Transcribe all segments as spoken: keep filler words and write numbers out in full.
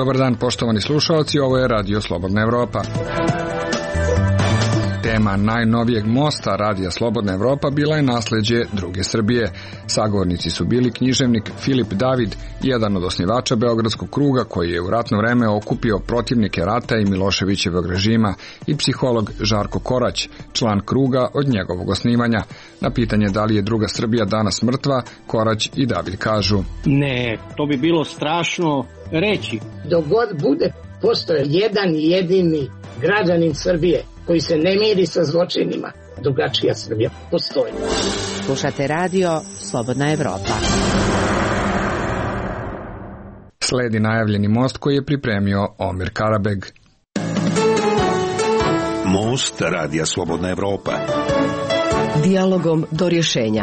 Dobar dan, poštovani slušalci, ovo je Radio Slobodna Evropa. Tema najnovijeg mosta Radija Slobodna Evropa bila je nasleđe druge Srbije. Sagovornici su bili književnik Filip David, jedan od osnivača Beogradskog kruga koji je u ratno vreme okupio protivnike rata i Miloševićevog režima, i psiholog Žarko Korać, član kruga od njegovog osnivanja. Na pitanje da li je druga Srbija danas mrtva, Korać i David kažu: Ne, to bi bilo strašno reći. Dok god bude postoje jedan jedini građanin Srbije koji se ne miri sa zločinima, drugačija Srbija postoji. Slušate Radio Slobodna Evropa. Sledi najavljeni most koji je pripremio Omer Karabeg. Most Radija Slobodna Evropa. Dijalogom do rješenja.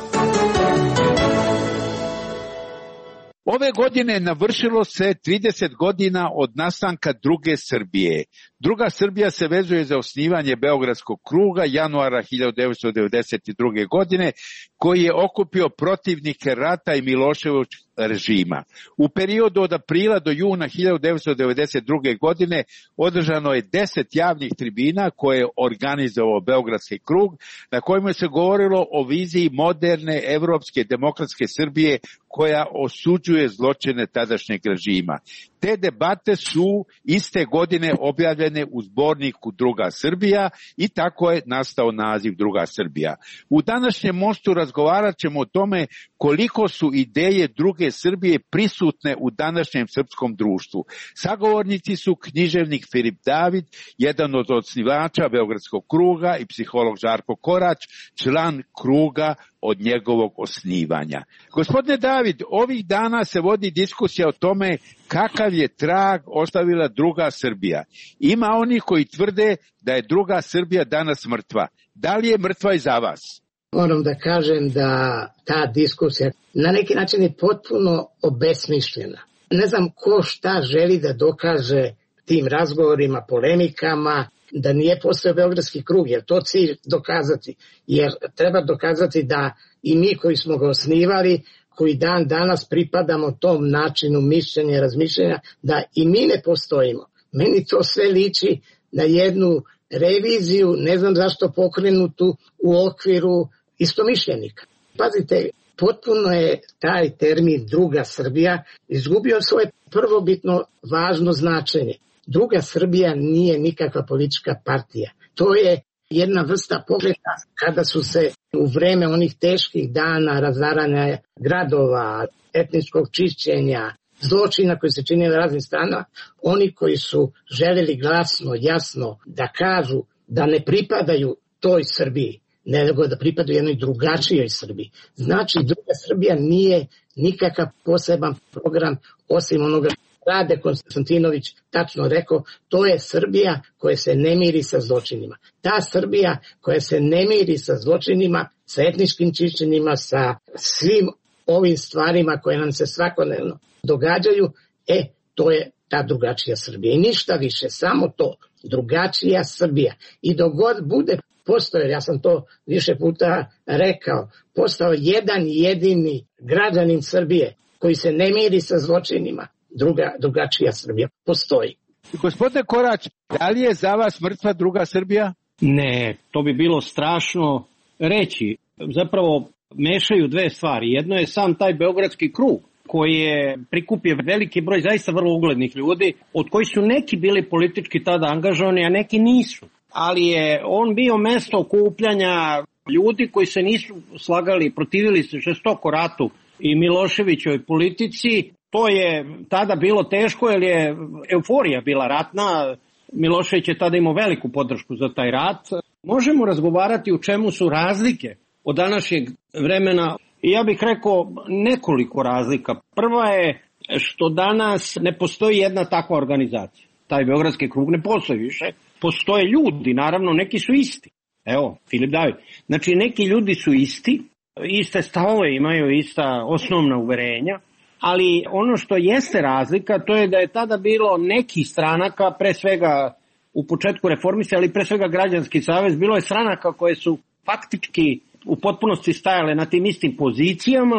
Ove godine navršilo se trideset godina od nastanka druge Srbije. Druga Srbija se vezuje za osnivanje Beogradskog kruga januara hiljadu devetsto devedeset druge. godine, koji je okupio protivnike rata i Miloševićevog režima. U periodu od aprila do juna hiljadu devetsto devedeset druge. godine održano je deset javnih tribina koje je organizovao Beogradski krug, na kojima se govorilo o viziji moderne evropske demokratske Srbije koja osuđuje zločine tadašnjeg režima. Te debate su iste godine objavljene u zborniku Druga Srbija i tako je nastao naziv Druga Srbija. U današnjem mostu razgovarat ćemo o tome koliko su ideje druge Srbije prisutne u današnjem srpskom društvu. Sagovornici su književnik Filip David, jedan od osnivača Beogradskog kruga, i psiholog Žarko Korać, član kruga od njegovog osnivanja. Gospodine David, ovih dana se vodi diskusija o tome kakav je trag ostavila druga Srbija. Ima oni koji tvrde da je druga Srbija danas mrtva. Da li je mrtva i za vas? Moram da kažem da ta diskusija na neki način je potpuno obesmišljena. Ne znam ko šta želi da dokaže tim razgovorima, polemikama, da nije postojao Beogradski krug, jer to cilj dokazati. Jer treba dokazati da i mi koji smo ga osnivali, koji dan danas pripadamo tom načinu mišljenja i razmišljenja, da i mi ne postojimo. Meni to sve liči na jednu reviziju, ne znam zašto pokrenutu u okviru istomišljenika. Pazite, potpuno je taj termin druga Srbija izgubio svoje prvobitno važno značenje. Druga Srbija nije nikakva politička partija. To je jedna vrsta pokreta kada su se u vreme onih teških dana razaranja gradova, etničkog čišćenja, zločina koji se čini na raznim stranama, oni koji su željeli glasno, jasno da kažu da ne pripadaju toj Srbiji, nego da pripadaju jednoj drugačijoj Srbiji. Znači, druga Srbija nije nikakav poseban program osim onoga Rade Konstantinović tačno rekao, to je Srbija koja se ne miri sa zločinima. Ta Srbija koja se ne miri sa zločinima, sa etničkim čišćenjima, sa svim ovim stvarima koje nam se svakodnevno događaju, e, to je ta drugačija Srbija. I ništa više, samo to, drugačija Srbija. I dok god bude postoje, ja sam to više puta rekao, postao jedan jedini građanin Srbije koji se ne miri sa zločinima, druga, drugačija Srbija postoji. Gospodine Korać, da li je za vas mrtva druga Srbija? Ne, to bi bilo strašno reći. Zapravo mešaju dve stvari. Jedno je sam taj Beogradski krug koji je prikupio veliki broj zaista vrlo uglednih ljudi, od kojih su neki bili politički tada angažovani, a neki nisu. Ali je on bio mesto okupljanja ljudi koji se nisu slagali, protivili se žestoko ratu i Miloševićevoj politici. To je tada bilo teško jer je euforija bila ratna. Milošević je tada imao veliku podršku za taj rat. Možemo razgovarati u čemu su razlike od današnjeg vremena. I ja bih rekao nekoliko razlika. Prva je što danas ne postoji jedna takva organizacija. Taj Beogradski krug ne postoji više. Postoje ljudi, naravno, neki su isti. Evo, Filip David. Znači, neki ljudi su isti, iste stavove imaju, ista osnovna uverenja, ali ono što jeste razlika, to je da je tada bilo nekih stranaka, pre svega u početku reformisanja, ali pre svega Građanski savez, bilo je stranaka koje su faktički u potpunosti stajale na tim istim pozicijama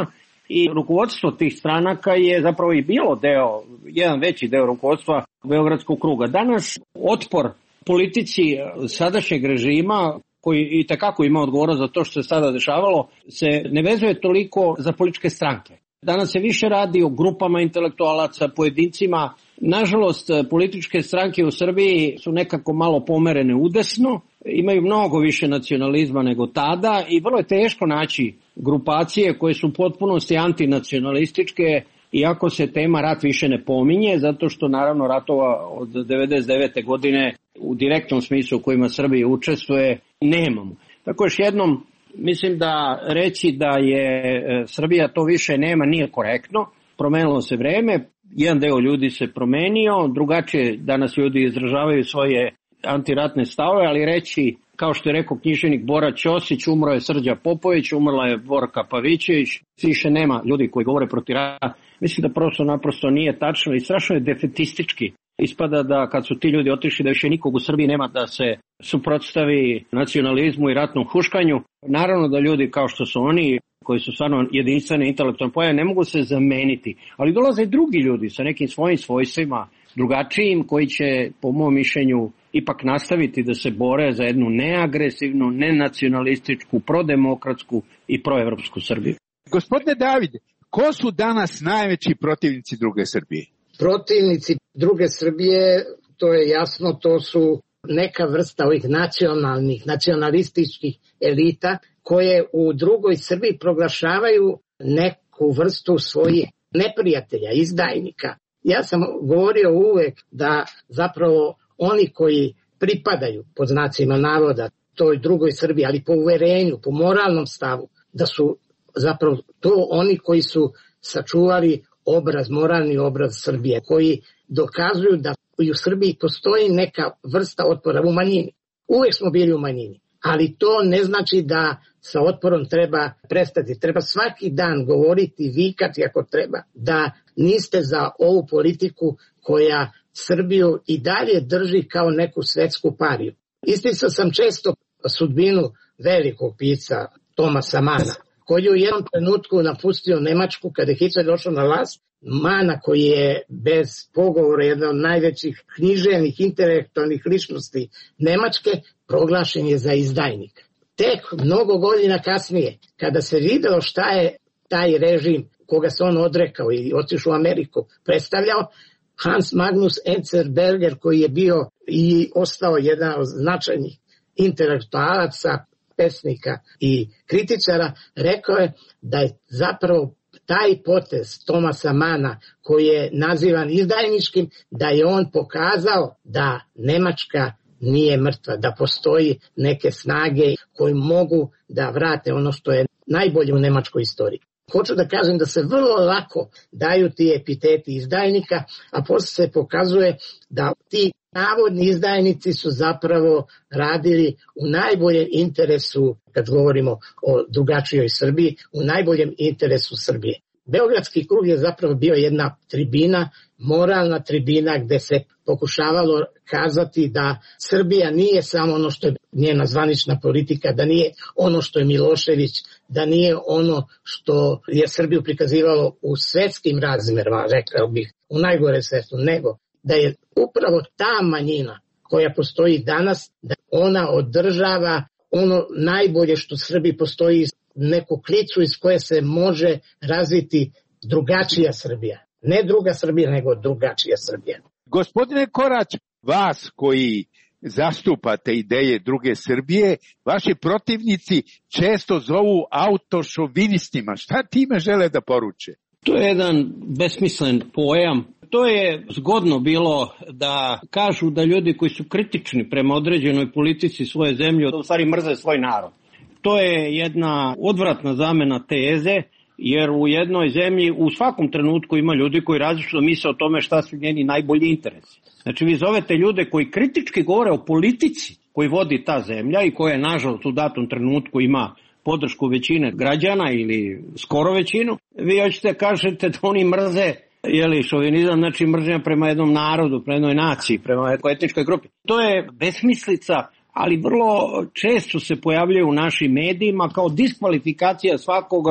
i rukovodstvo tih stranaka je zapravo i bilo deo, jedan veći deo rukovodstva Beogradskog kruga. Danas otpor politici sadašnjeg režima, koji i takako ima odgovora za to što se sada dešavalo, se ne vezuje toliko za političke stranke. Danas se više radi o grupama intelektualaca, pojedincima. Nažalost, političke stranke u Srbiji su nekako malo pomerene udesno, imaju mnogo više nacionalizma nego tada i vrlo je teško naći grupacije koje su u potpunosti antinacionalističke, iako se tema rat više ne pominje, zato što naravno ratova od devedeset devete godine u direktnom smislu u kojima Srbija učestvuje nemamo. Tako još jednom, mislim da reći da je Srbija to više nema nije korektno, promenilo se vreme, jedan deo ljudi se promenio, drugačije danas ljudi izražavaju svoje antiratne stavove, ali reći, kao što je rekao književnik Bora Ćosić, umro je Srđa Popović, umrla je Borka Pavićević, više nema ljudi koji govore protiv rata. Mislim da prosto naprosto nije tačno i strašno je defetistički. Ispada da kad su ti ljudi otišli da više nikog u Srbiji nema da se suprotstavi nacionalizmu i ratnom huškanju. Naravno da ljudi kao što su oni, koji su stvarno jedinstvene intelektualne pojave, ne mogu se zameniti. Ali dolaze i drugi ljudi sa nekim svojim svojstvima, drugačijim, koji će, po mom mišljenju, ipak nastaviti da se bore za jednu neagresivnu, nenacionalističku, prodemokratsku i proevropsku Srbiju. Gospodine Davide, ko su danas najveći protivnici druge Srbije? Protivnici druge Srbije, to je jasno, to su neka vrsta ovih nacionalnih, nacionalističkih elita koje u drugoj Srbiji proglašavaju neku vrstu svojih neprijatelja, izdajnika. Ja sam govorio uvek da zapravo oni koji pripadaju pod znacima navoda toj drugoj Srbiji, ali po uverenju, po moralnom stavu, da su zapravo to oni koji su sačuvali obraz, moralni obraz Srbije, koji dokazuju da i u Srbiji postoji neka vrsta otpora u manjini. Uvek smo bili u manjini, ali to ne znači da sa otporom treba prestati. Treba svaki dan govoriti, vikati ako treba, da niste za ovu politiku koja Srbiju i dalje drži kao neku svetsku pariju. Isticao sam često sudbinu velikog pisca Tomasa Mana, koji je u jednom trenutku napustio Nemačku kada je Hitler došao na vlast. Mana, koji je bez pogovora jedna od najvećih književnih, intelektualnih ličnosti Nemačke, proglašen je za izdajnika. Tek mnogo godina kasnije, kada se videlo šta je taj režim koga se on odrekao i otišao u Ameriku predstavljao, Hans Magnus Enzensberger, koji je bio i ostao jedan od značajnih intelektualaca, pesnika i kritičara, rekao je da je zapravo taj potez Tomasa Mana, koji je nazivan izdajničkim, da je on pokazao da Nemačka nije mrtva, da postoji neke snage koje mogu da vrate ono što je najbolje u nemačkoj istoriji. Hoću da kažem da se vrlo lako daju ti epiteti izdajnika, a posle se pokazuje da ti navodni izdajnici su zapravo radili u najboljem interesu, kad govorimo o drugačijoj Srbiji, u najboljem interesu Srbije. Beogradski krug je zapravo bio jedna tribina, moralna tribina gde se pokušavalo kazati da Srbija nije samo ono što je njena zvanična politika, da nije ono što je Milošević, da nije ono što je Srbiju prikazivalo u svetskim razmerama, rekao bih, u najgore svetu, nego da je upravo ta manjina koja postoji danas, da ona održava ono najbolje što Srbiji postoji, neku klicu iz koje se može razviti drugačija Srbija. Ne druga Srbija, nego drugačija Srbija. Gospodine Korać, vas koji zastupate ideje druge Srbije, vaši protivnici često zovu autošovinistima. Šta time žele da poruče? To je jedan besmislen pojam. To je zgodno bilo da kažu da ljudi koji su kritični prema određenoj politici svoje zemlje, u stvari mrze svoj narod. To je jedna odvratna zamena teze, jer u jednoj zemlji u svakom trenutku ima ljudi koji različito misle o tome šta su njeni najbolji interesi. Znači vi zovete ljude koji kritički govore o politici koji vodi ta zemlja i koja nažalost u datom trenutku ima podršku većine građana ili skoro većinu, vi hoćete kažete da oni mrze, jeli, šovinizam, znači mržnja prema jednom narodu, prema jednoj naciji, prema jednoj etničkoj grupi. To je besmislica, ali vrlo često se pojavljaju u našim medijima kao diskvalifikacija svakoga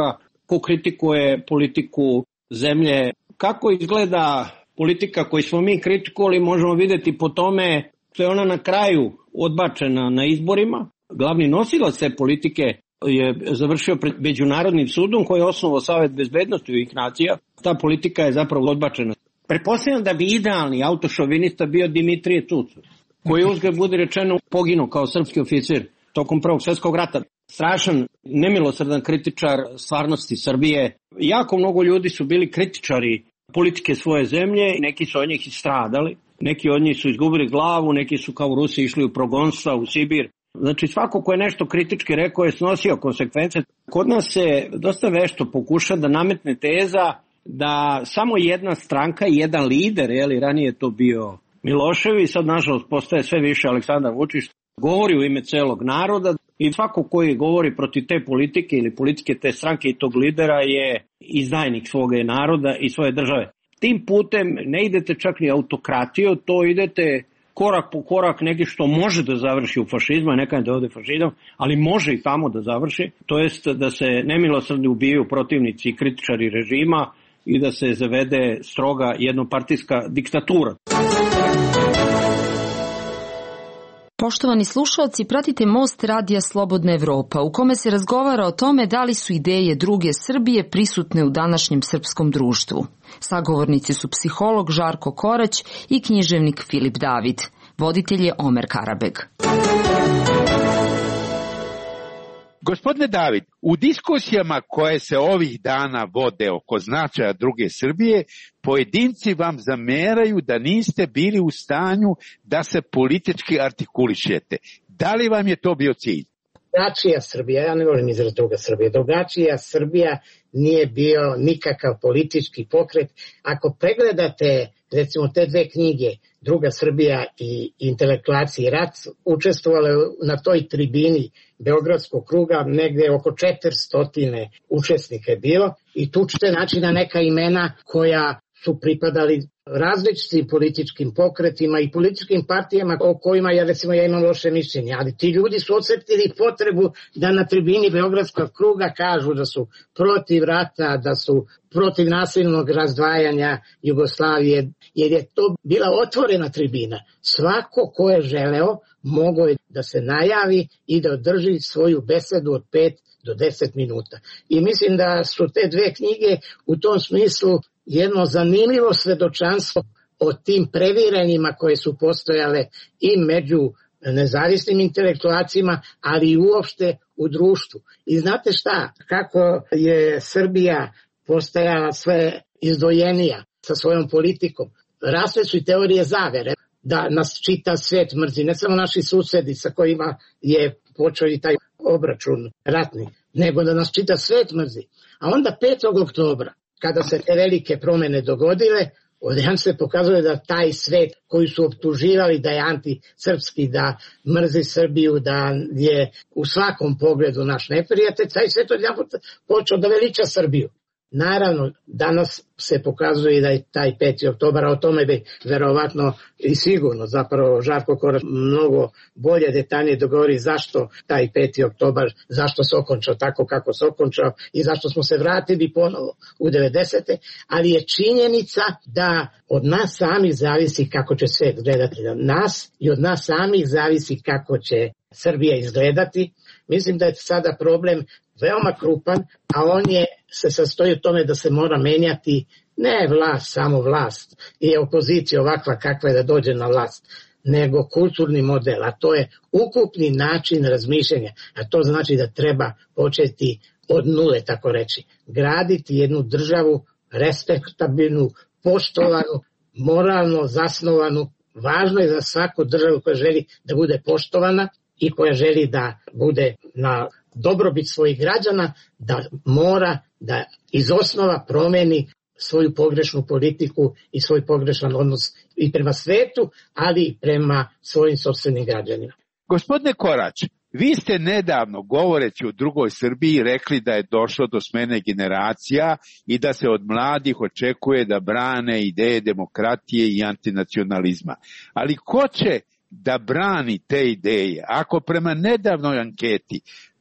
ko kritikuje politiku zemlje. Kako izgleda politika koju smo mi kritikovali možemo vidjeti po tome što je ona na kraju odbačena na izborima. Glavni nosilac te politike je završio pred Međunarodnim sudom koji je osnovao Savet bezbednosti Ujedinjenih nacija. Ta politika je zapravo odbačena. Pretpostavljam da bi idealni autošovinista bio Dimitrije Tucović, koji je uzgled budi rečeno poginuo kao srpski oficir tokom Prvog svjetskog rata. Strašan, nemilosrdan kritičar stvarnosti Srbije. Jako mnogo ljudi su bili kritičari politike svoje zemlje, neki su od njih istradali, neki od njih su izgubili glavu, neki su kao u Rusiji išli u progonstva, u Sibir. Znači svako ko je nešto kritički rekao je snosio konsekvence. Kod nas se dosta vešto pokuša da nametne teza da samo jedna stranka i jedan lider, jeli, ranije to bio Milošević, sad nažalost postaje sve više Aleksandar Vučić, govori u ime celog naroda i svako koji govori protiv te politike ili politike te stranke i tog lidera je izdajnik svoga naroda i svoje države. Tim putem ne idete čak ni autokratiju, to idete korak po korak neki što može da završi u fašizmu, a nekada da ode fašizam, ali može i tamo da završi, to jest da se nemilosrdno ubijaju protivnici i kritičari režima i da se zavede stroga jednopartijska diktatura. Poštovani slušalci, pratite Most radija Slobodna Evropa, u kome se razgovara o tome da li su ideje druge Srbije prisutne u današnjem srpskom društvu. Sagovornici su psiholog Žarko Korać i književnik Filip David. Voditelj je Omer Karabeg. Gospodine David, u diskusijama koje se ovih dana vode oko značaja druge Srbije, pojedinci vam zameraju da niste bili u stanju da se politički artikulišete. Da li vam je to bio cilj? Drugačija Srbija, ja ne volim izraz druga Srbija, drugačija Srbija nije bio nikakav politički pokret. Ako pregledate recimo te dve knjige, Druga Srbija i Intelektualci i rat, učestvovale na toj tribini Beogradskog kruga, negde oko četiristo učesnika je bilo i tu ćete naći na neka imena koja su pripadali različitim političkim pokretima i političkim partijama o kojima ja recimo ja imam loše mišljenje, ali ti ljudi su osjetili potrebu da na tribini Beogradskog kruga kažu da su protiv rata, da su protiv nasilnog razdvajanja Jugoslavije, jer je to bila otvorena tribina. Svako ko je želeo mogao je da se najavi i da održi svoju besedu od pet do deset minuta. I mislim da su te dve knjige u tom smislu jedno zanimljivo svedočanstvo o tim previranjima koje su postojale i među nezavisnim intelektualcima, ali i uopšte u društvu. I znate šta, kako je Srbija postajala sve izdvojenija sa svojom politikom, rasle su i teorije zavere da nas čita svet mrzi, ne samo naši susedi sa kojima je počeo i taj obračun ratni, nego da nas čita svet mrzi. A onda petog oktobra, kada se te velike promene dogodile, odjedan se pokazuje da taj svet koji su optuživali da je antisrpski, da mrzi Srbiju, da je u svakom pogledu naš neprijatelj, taj svet odjedan počeo da veliča Srbiju. Naravno, danas se pokazuje da je taj peti oktobar, o tome bi verovatno i sigurno zapravo Žarko Korać mnogo bolje detaljnije dogovori zašto taj peti oktobar, zašto se okončao tako kako se okončao i zašto smo se vratili ponovo u devedesete, ali je činjenica da od nas samih zavisi kako će svet gledati na nas i od nas samih zavisi kako će Srbija izgledati. Mislim da je sada problem veoma krupan, a on je se sastoji u tome da se mora menjati ne vlast, samo vlast i opozicija ovakva kakva je da dođe na vlast, nego kulturni model, a to je ukupni način razmišljanja, a to znači da treba početi od nule, tako reći, graditi jednu državu respektabilnu, poštovanu, moralno zasnovanu. Važno je za svaku državu koja želi da bude poštovana i koja želi da bude na dobrobit svojih građana, da mora da iz osnova promeni svoju pogrešnu politiku i svoj pogrešan odnos i prema svetu, ali i prema svojim sopstvenim građanima. Gospodine Korać, vi ste nedavno, govoreći o drugoj Srbiji, rekli da je došlo do smene generacija i da se od mladih očekuje da brane ideje demokratije i antinacionalizma. Ali ko će da brani te ideje ako prema nedavnoj anketi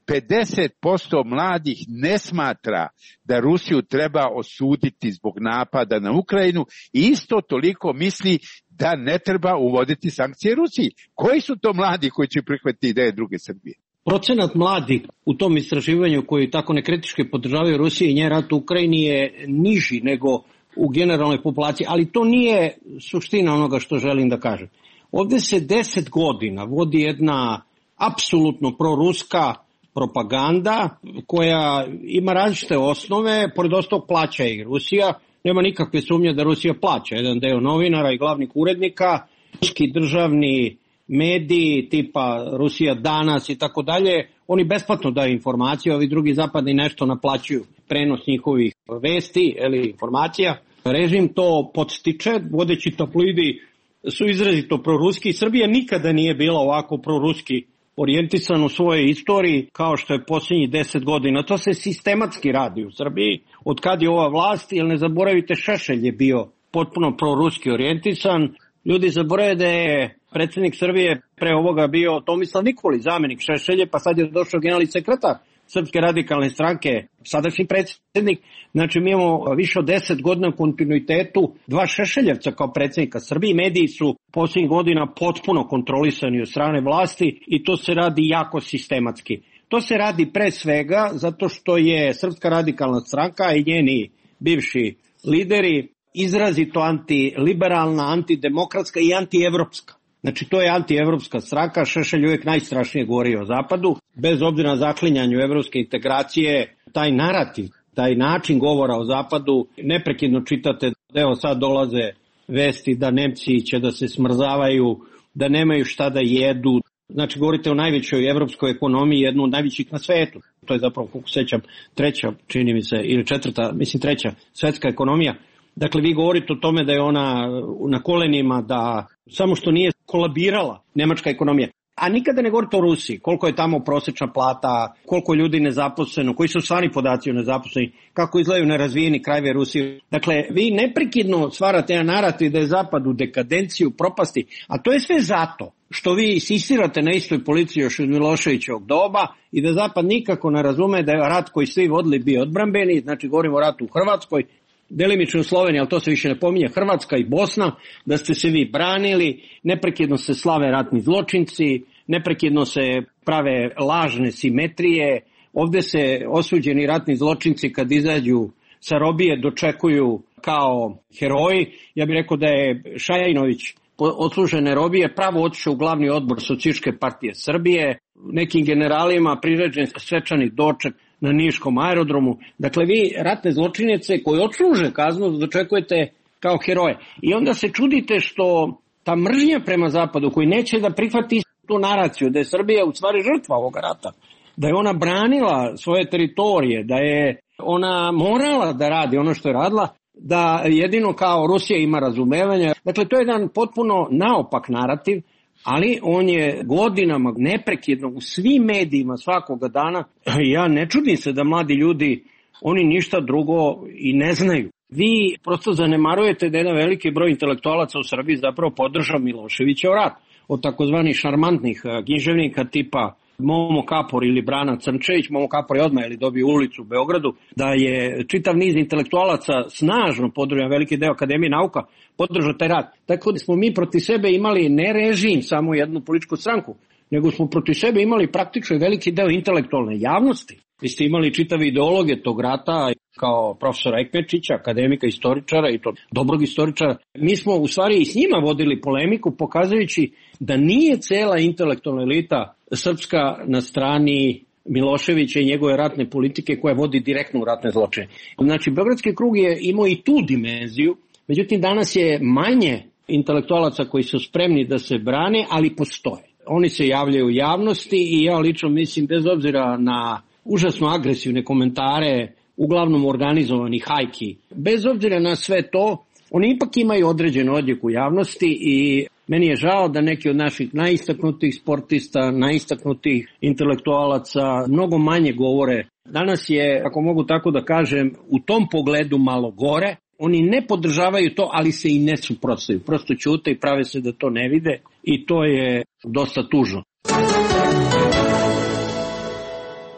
pedeset posto mladih ne smatra da Rusiju treba osuditi zbog napada na Ukrajinu i isto toliko misli da ne treba uvoditi sankcije Rusiji. Koji su to mladi koji će prihvatiti ideje druge Srbije? Procenat mladih u tom istraživanju koji tako nekritički podržavaju Rusiju i njen rat u Ukrajini je niži nego u generalnoj populaciji, ali to nije suština onoga što želim da kažem. Ovde se deset godina vodi jedna apsolutno proruska propaganda koja ima različite osnove, pored ostalog plaća i Rusija. Nema nikakve sumnje da Rusija plaća jedan deo novinara i glavnih urednika, ruski državni mediji tipa Rusija danas i tako dalje, oni besplatno daju informacije, ovi drugi zapadni nešto naplaćuju prenos njihovih vesti ili informacija. Režim to podstiče, vodeći tabloidi su izrazito proruski. Srbija nikada nije bila ovako proruski orijentisan u svojoj istoriji kao što je posljednjih deset godina. To se sistematski radi u Srbiji. Od kad je ova vlast, jer ne zaboravite, Šešelj je bio potpuno proruski orijentisan. Ljudi zaboravaju da je predsjednik Srbije pre ovoga bio Tomislav Nikolić, zamjenik Šešelje, pa sad je došao generalni sekretar Srpske radikalne stranke, sadašnji predsjednik. Znači mi imamo više od deset godina u kontinuitetu dva Šešeljevca kao predsjednika Srbije. Mediji su posljednjih godina potpuno kontrolisani od strane vlasti i to se radi jako sistematski. To se radi pre svega zato što je Srpska radikalna stranka i njeni bivši lideri izrazito antiliberalna, antidemokratska i antievropska. Znači to je antievropska stranka, Šešelj uvijek najstrašnije govori o Zapadu, bez obzira na zaklinjanju evropske integracije, taj narativ, taj način govora o Zapadu, neprekidno čitate, evo sad dolaze vesti da Nemci će da se smrzavaju, da nemaju šta da jedu. Znači govorite o najvećoj evropskoj ekonomiji, jednu od najvećih na svetu. To je zapravo, kako sećam, treća, čini mi se, ili četvrta, mislim treća svetska ekonomija. Dakle, vi govorite o tome da je ona na kolenima, da samo što nije kolabirala nemačka ekonomija. A nikada ne govorite o Rusiji, koliko je tamo prosječna plata, koliko ljudi nezaposleno, koji su stvarni podaci o nezaposleni, kako izgledaju nerazvijeni krajevi Rusije. Dakle, vi neprekidno stvarate na narativ da je Zapad u dekadenciju, propasti, a to je sve zato što vi insistirate na istoj policiji još od Miloševićevog doba i da Zapad nikako ne razume da je rat koji svi vodili bio odbrambeni, znači govorimo o ratu u Hrvatskoj, delimično u Sloveniji, ali to se više ne pominje, Hrvatska i Bosna, da ste se vi branili, neprekidno se slave ratni zločinci, neprekidno se prave lažne simetrije, ovde se osuđeni ratni zločinci kad izađu sa robije dočekuju kao heroji. Ja bih rekao da je Šajinović odslužene robije pravo otišao u glavni odbor Socijalističke partije Srbije, nekim generalima priređen svečani doček na Niškom aerodromu. Dakle, vi ratne zločinjece koji odsluže kaznu dočekujete kao heroje. I onda se čudite što ta mržnja prema Zapadu koji neće da prihvati tu naraciju da je Srbija u stvari žrtva ovoga rata, da je ona branila svoje teritorije, da je ona morala da radi ono što je radila, da jedino kao Rusija ima razumevanja. Dakle, to je jedan potpuno naopak narativ, ali on je godinama neprekidno u svim medijima svakoga dana. Ja ne čudim se da mladi ljudi, oni ništa drugo i ne znaju. Vi prosto zanemarujete da je jedan veliki broj intelektualaca u Srbiji zapravo podržao Miloševićev rat. Od takozvanih šarmantnih književnika tipa Momo Kapor ili Brana Crnčević. Momo Kapor je odmah ili dobio ulicu u Beogradu, da je čitav niz intelektualaca snažno podržao, veliki deo Akademije nauka podržao taj rat. Tako da smo mi protiv sebe imali ne režim, samo jednu političku stranku, nego smo protiv sebe imali praktično veliki deo intelektualne javnosti. Vi ste imali čitave ideologe tog rata kao profesora Ekmečića, akademika, istoričara i to dobrog istoričara. Mi smo u stvari i s njima vodili polemiku pokazujući da nije cela intelektualna elita srpska na strani Miloševića i njegove ratne politike koja vodi direktno u ratne zločine. Znači, Beogradski krug je imao i tu dimenziju, međutim danas je manje intelektualaca koji su spremni da se brane, ali postoje. Oni se javljaju u javnosti i ja lično mislim, bez obzira na užasno agresivne komentare, uglavnom organizovanih hajki, bez obzira na sve to, oni ipak imaju određen odjek u javnosti i meni je žao da neki od naših najistaknutih sportista, najistaknutih intelektualaca mnogo manje govore. Danas je, ako mogu tako da kažem, u tom pogledu malo gore. Oni ne podržavaju to, ali se i ne suprotstavljaju. Prosto ćute i prave se da to ne vide i to je dosta tužno.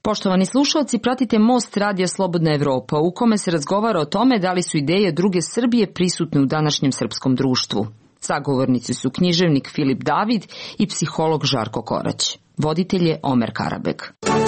Poštovani slušalci, pratite Most radija Slobodna Evropa, u kome se razgovara o tome da li su ideje druge Srbije prisutne u današnjem srpskom društvu. Sagovornici su književnik Filip David i psiholog Žarko Korać. Voditelj je Omer Karabek.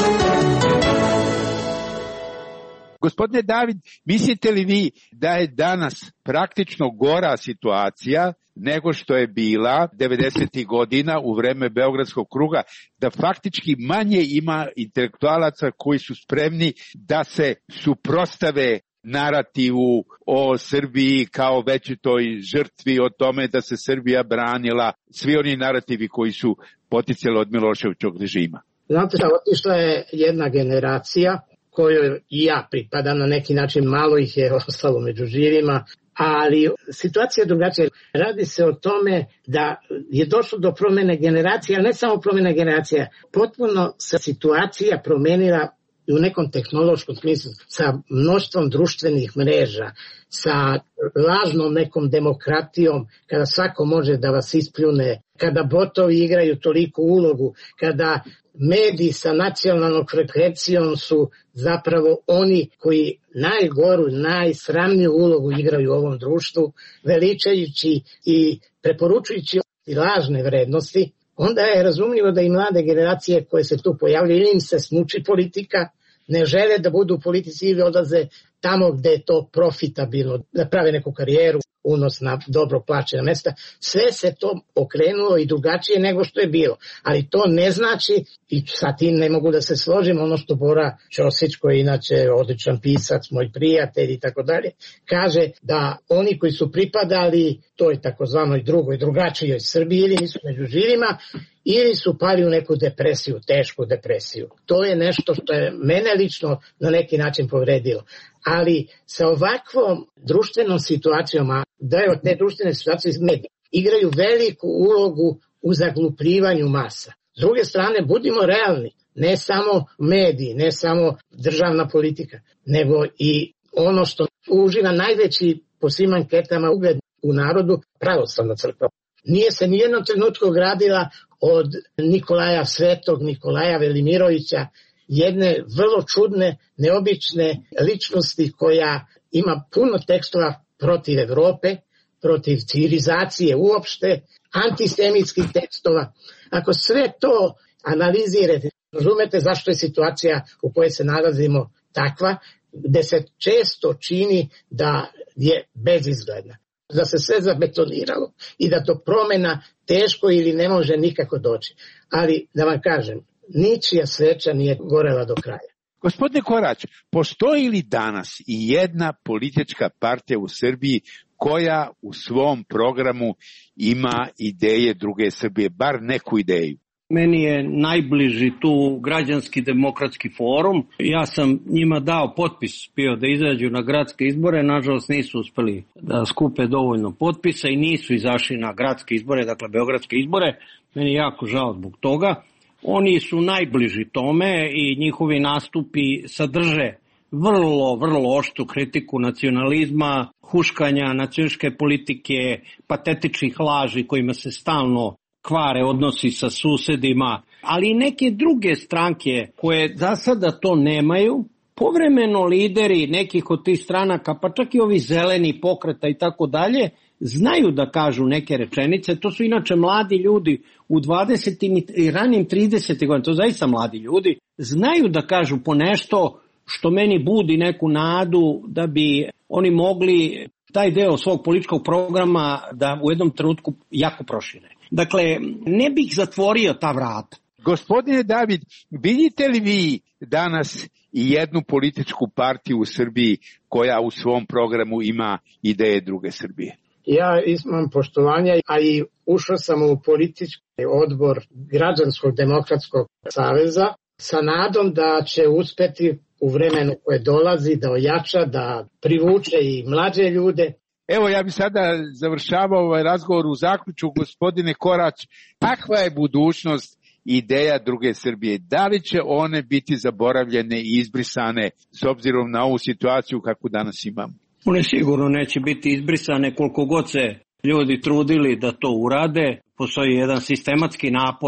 Gospodine David, mislite li vi da je danas praktično gora situacija nego što je bila devedesetih godina u vreme Beogradskog kruga, da faktički manje ima intelektualaca koji su spremni da se suprotstave narativu o Srbiji kao većitoj žrtvi, o tome da se Srbija branila, svi oni narativi koji su poticali od Miloševićevog režima? Znate šta, otišla je jedna generacija kojoj i ja pripadam, na neki način malo ih je ostalo među živima, ali situacija je drugačija. Radi se o tome da je došlo do promene generacije, ali ne samo promene generacija, potpuno se situacija promenila u nekom tehnološkom smislu, sa mnoštvom društvenih mreža, sa lažnom nekom demokratijom, kada svako može da vas ispljune, kada botovi igraju toliku ulogu, kada mediji sa nacionalnom frekvencijom su zapravo oni koji najgoru, najsramniju ulogu igraju u ovom društvu, veličajući i preporučujući lažne vrednosti, onda je razumljivo da i mlade generacije koje se tu pojavljaju, ili im se smuči politika, ne žele da budu u politici ili odlaze tamo gde je to profitabilno, da prave neku karijeru, unos na dobro plaćena mesta. Sve se to okrenulo i drugačije nego što je bilo. Ali to ne znači, i sa tim ne mogu da se složim, ono što Bora Ćosić, koji je inače odličan pisac, moj prijatelj i tako dalje, kaže da oni koji su pripadali toj takozvanoj drugoj, drugačijoj Srbiji, ili nisu među živima, ili su pali u neku depresiju, tešku depresiju. To je nešto što je mene lično na neki način povredilo. Ali sa ovakvom društvenom situacijom, a da je od te društvene situacije mediji igraju veliku ulogu u zaglupljivanju masa. S druge strane, budimo realni, ne samo mediji, ne samo državna politika, nego i ono što uživa najveći po svim anketama ugled u narodu, pravoslavna crkva. Nije se nijednom trenutku gradila od Nikolaja Svetog, Nikolaja Velimirovića, jedne vrlo čudne, neobične ličnosti koja ima puno tekstova protiv Evrope, protiv civilizacije uopšte, antisemitskih tekstova. Ako sve to analizirate, razumete zašto je situacija u kojoj se nalazimo takva, gde se često čini da je bezizgledna, da se sve zabetoniralo i da to promena teško ili ne može nikako doći. Ali da vam kažem, ničija sveča nije gorela do kraja. Gospodine Korać, postoji li danas i jedna politička partija u Srbiji koja u svom programu ima ideje druge Srbije, bar neku ideju? Meni je najbliži tu Građanski demokratski forum. Ja sam njima dao potpis bio da izađu na gradske izbore, nažalost nisu uspeli da skupe dovoljno potpisa i nisu izašli na gradske izbore, dakle beogradske izbore. Meni je jako žao zbog toga. Oni su najbliži tome i njihovi nastupi sadrže vrlo, vrlo oštru kritiku nacionalizma, huškanja nacionalističke politike, patetičnih laži kojima se stalno kvare odnosi sa susedima, ali i neke druge stranke koje za sada to nemaju, povremeno lideri nekih od tih stranaka, pa čak i ovi zeleni pokreta i tako dalje, znaju da kažu neke rečenice. To su inače mladi ljudi u dvadesetim i ranim tridesetim godinama, to zaista mladi ljudi, znaju da kažu po nešto što meni budi neku nadu da bi oni mogli taj deo svog političkog programa da u jednom trenutku jako prošire. Dakle, ne bih zatvorio ta vrata. Gospodine David, vidite li vi danas i jednu političku partiju u Srbiji koja u svom programu ima ideje druge Srbije? Ja imam poštovanja, a i ušao sam u politički odbor Građanskog demokratskog saveza sa nadom da će uspeti u vremenu koje dolazi da ojača, da privuče i mlađe ljude. Evo, ja bih sada završavao ovaj razgovor u zaključku, gospodine Korać, kakva je budućnost ideja druge Srbije? Da li će one biti zaboravljene i izbrisane s obzirom na ovu situaciju kakvu danas imamo? One sigurno neće biti izbrisane koliko god se ljudi trudili da to urade. Postoji jedan sistematski napor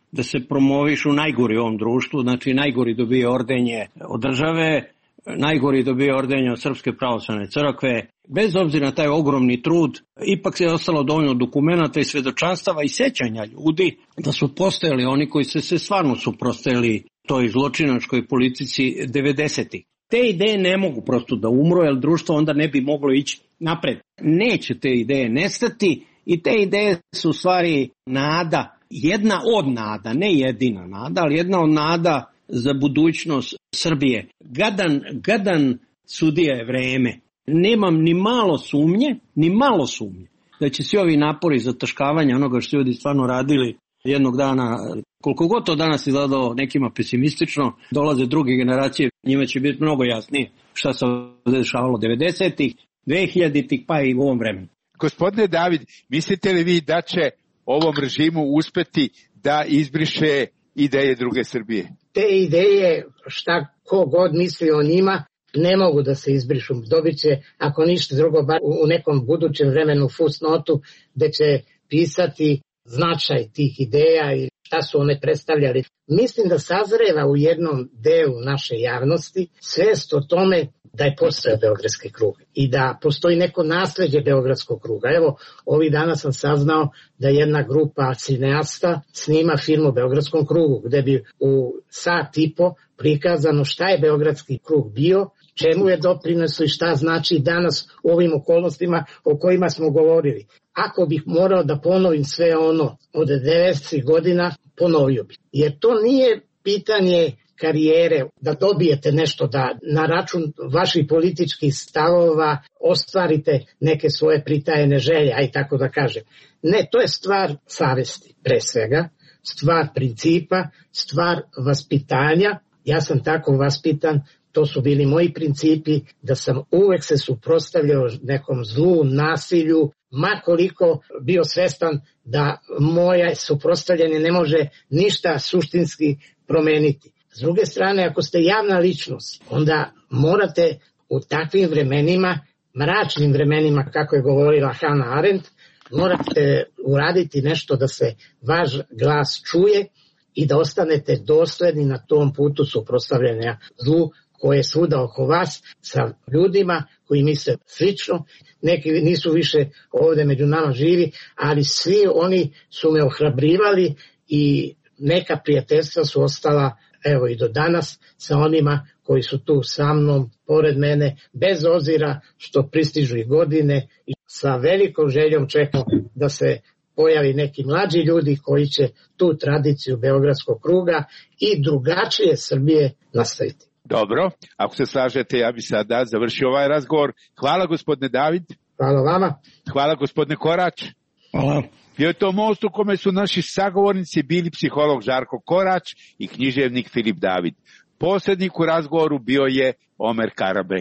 da se promovišu najgori u ovom društvu, znači najgori dobije ordenje od države, najgori dobije ordenje od Srpske pravoslavne crkve. Bez obzira na taj ogromni trud, ipak se je ostalo dovoljno dokumenata i svedočanstava i sećanja ljudi da su postojali oni koji su se stvarno suprotstavili toj zločinačkoj politici devedesetih. Te ideje ne mogu prosto da umru, jer društvo onda ne bi moglo ići napred. Neće te ideje nestati i te ideje su u stvari nada, jedna od nada, ne jedina nada, ali jedna od nada za budućnost Srbije. Gadan, gadan sudija je vreme. Nemam ni malo sumnje, ni malo sumnje da će svi ovi napori zataškavanja onoga što ljudi stvarno radili jednog dana, koliko god to danas izgledalo nekima pesimistično, dolaze druge generacije, njima će biti mnogo jasnije šta se ovdje dešavalo devedesetih, dvehiljaditih pa i u ovom vremenu. Gospodine David, mislite li vi da će ovom režimu uspeti da izbriše ideje druge Srbije? Te ideje, šta ko god misli o njima, ne mogu da se izbrišu. Dobit će, ako ništa drugo, bar u nekom budućem vremenu fusnotu gde će pisati značaj tih ideja i šta su one predstavljali. Mislim da sazreva u jednom delu naše javnosti svest o tome da je postojao Beogradski krug i da postoji neko nasleđe Beogradskog kruga. Evo, ovih dana sam saznao da jedna grupa cineasta snima film o Beogradskom krugu, gde bi u sat i po prikazano šta je Beogradski krug bio, čemu je doprineso i šta znači danas u ovim okolnostima o kojima smo govorili. Ako bih morao da ponovim sve ono od devedesetih godina, ponovio bih. Jer to nije pitanje karijere, da dobijete nešto, da na račun vaših političkih stavova ostvarite neke svoje pritajene želje, aj tako da kažem. Ne, to je stvar savesti, pre svega, stvar principa, stvar vaspitanja. Ja sam tako vaspitan, to su bili moji principi, da sam uvek se suprotstavljao nekom zlu, nasilju, ma koliko bio svestan da moje suprotstavljanje ne može ništa suštinski promeniti. S druge strane, ako ste javna ličnost, onda morate u takvim vremenima, mračnim vremenima, kako je govorila Hannah Arendt, morate uraditi nešto da se vaš glas čuje i da ostanete dosledni na tom putu suprotstavljanja zlu koje je svuda oko vas sa ljudima koji misle slično. Neki nisu više ovde među nama živi, ali svi oni su me ohrabrivali i neka prijateljstva su ostala evo i do danas sa onima koji su tu sa mnom, pored mene, bez obzira što pristižu i godine i sa velikom željom čekam da se pojavi neki mlađi ljudi koji će tu tradiciju Beogradskog kruga i drugačije Srbije nastaviti. Dobro, ako se slažete, ja bih sada završio ovaj razgovor. Hvala gospodine David. Hvala vama. Hvala gospodine Korać. Hvala. Bio je to most u kome su naši sagovornici bili psiholog Žarko Korać i književnik Filip David. Posrednik u razgovoru bio je Omer Karabreg.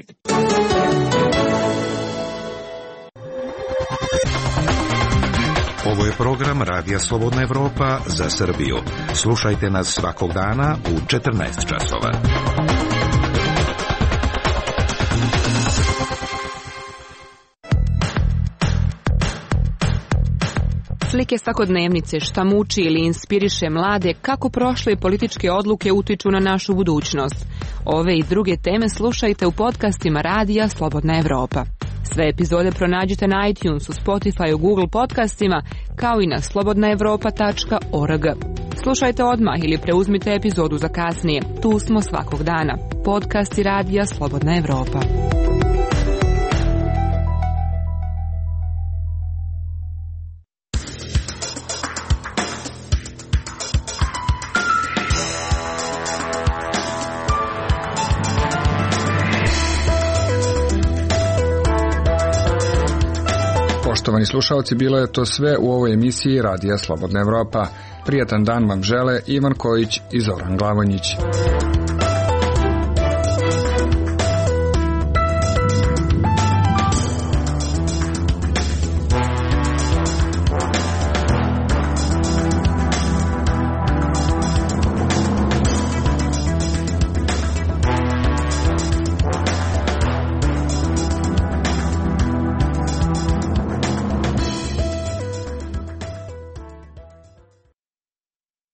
Ovo je program Radija Slobodna Evropa za Srbiju. Slušajte nas svakog dana u četrnaest časova. Slike svakodnevnice, šta muči ili inspiriše mlade, kako prošle političke odluke utiču na našu budućnost. Ove i druge teme slušajte u podcastima Radija Slobodna Evropa. Sve epizode pronađite na iTunesu, Spotifyu, Google podcastima, kao i na slobodna evropa tačka org. Slušajte odmah ili preuzmite epizodu za kasnije. Tu smo svakog dana. Podcasti Radija Slobodna Evropa. Poštovani slušalci, bilo je to sve u ovoj emisiji Radija Slobodna Evropa. Prijatan dan vam žele Ivan Kojić i Zoran Glavonjić.